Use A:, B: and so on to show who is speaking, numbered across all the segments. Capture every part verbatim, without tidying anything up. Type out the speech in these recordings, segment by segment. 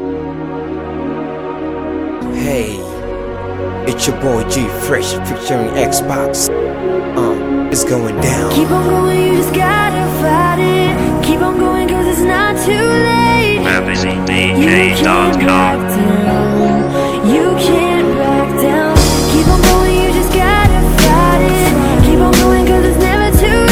A: Hey, it's your boy G Fresh featuring Xbox. Uh, it's going down.
B: Keep on going, you just gotta fight it. Keep on going, cause it's not too late.
C: Magazine D J dot com.
B: You can't back down. Keep on going, you just gotta fight it. Keep on going, cause it's never too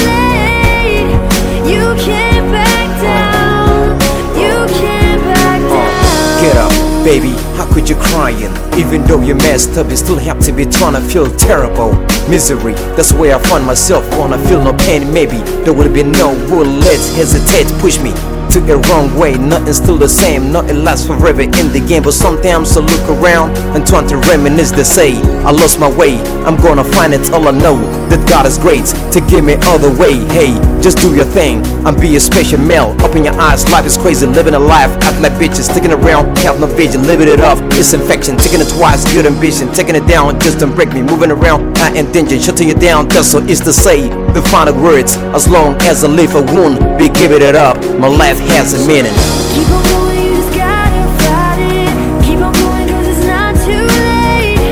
B: late. You can't back down. You can't back down.
A: Uh, get up, baby. How could you crying? Even though you're messed up, you still have to be trying to feel terrible. Misery, that's where I find myself. Wanna feel no pain, maybe there would be no will. Let's hesitate, push me to a wrong way. Nothing's still the same, nothing lasts forever in the game. But sometimes I look around and try to reminisce. They say I lost my way, I'm gonna find it. All I know that God is great to give me other way. Hey, just do your thing and be a special male. Open your eyes, life is crazy, living a life. Act like bitches, sticking around, have no vision. Living it up, it's infection. Taking it twice, good ambition. Taking it down, just don't break me. Moving around, I intention. Shutting you down, that's all it's to say. The final words, as long as I live, I won't be giving it up. My life has a meaning.
B: Keep on going, you just gotta fight it. Keep on going, cause it's not too late.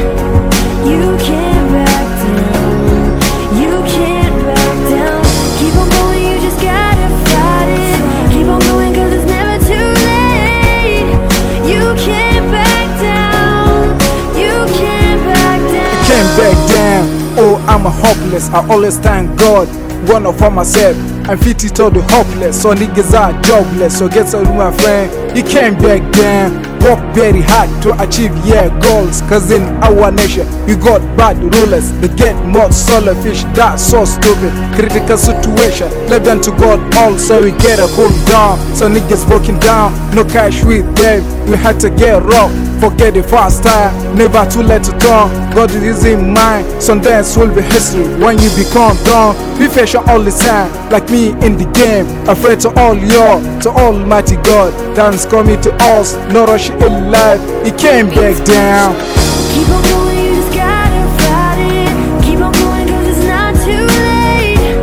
B: You can't back down. You can't back down. Keep on going, you just gotta fight it. Keep on going, cause it's never too late. You can't back down. You can't back down.
D: Can't back down. Oh, I'm a hopeless. I always thank God. One for myself. I'm fifty to the hopeless, so niggas are jobless. So get out my friend, you can't back down. Work very hard to achieve your goals. Cause in our nation, we got bad rulers. They get more solar fish, that's so stupid. Critical situation, left them to God all. So we get a cool down. So niggas broken down, no cash with them. We had to get rough, forget the fast time. Never too late to turn, God is in mind. Some dance will be history when you become done. Be patient all the time, like me in the game. Afraid to all y'all, to Almighty God. Time's coming to us, no rush in life. You can't back down.
B: Keep on going, you just gotta fight it. Keep on going, cause it's not too late.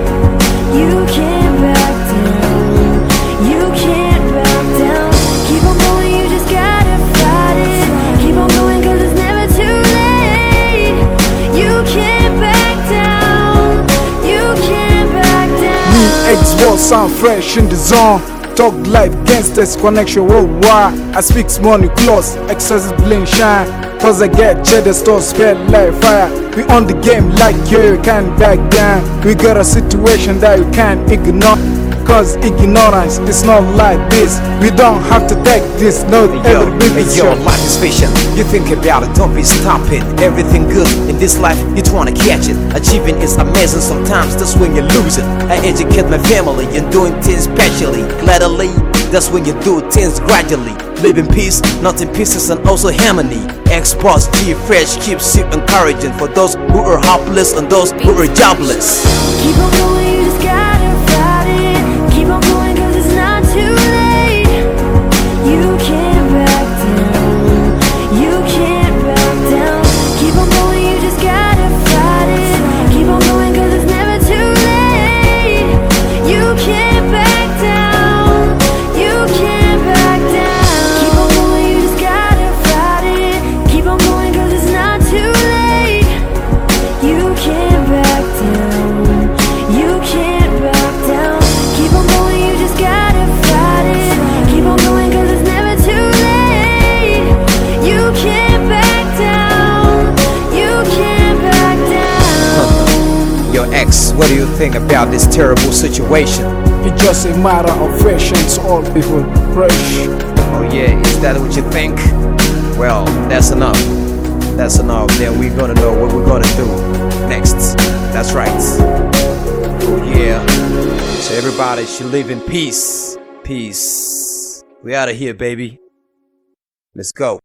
B: You can't back down. You can't back down. Keep on going, you just gotta fight it. Keep on going, cause it's never too late. You can't back down. You can't back down.
D: Me, Xbox, sound fresh in the zone. Talk life, gangsters, connection worldwide. I speak money close, excessive bling shine. Cause I get cheddar stores, spell like fire. We on the game like you, you can't back down. We got a situation that you can't ignore. Cause ignorance is not like this. We don't have to take this, no
A: Yo,
D: every
A: hey, yo, life is patient. You think about it, don't be stopping. Everything good in this life, you trying to catch it. Achieving is amazing, sometimes that's when you lose it. I educate my family and doing things specially, gladly. That's when you do things gradually. Live in peace, not in pieces, and also harmony. Xbox G Fresh keeps you encouraging for those who are hopeless and those who are jobless.
B: Keep on going, you just gotta fight it. Keep on going, cause it's not too late. You can't back down. You can't back down. Keep on going, you just gotta fight it. Keep on going, cause it's never too late. You can't back down. You can't back down. Keep on going, you just gotta fight it. Keep on going, cause it's not too late. You can't back down. You can't back down. Keep on going, you just gotta fight it. Keep on going, cause it's never too late. You can't back down. You can't back down.
A: Yo, X, what do you think about this terrible situation?
D: It's just a matter of patience, all people fresh.
A: Oh yeah, is that what you think? Well, that's enough. That's enough. Then we're gonna know what we're gonna do next. That's right. Oh yeah. So everybody should live in peace. Peace. We out of here, baby. Let's go.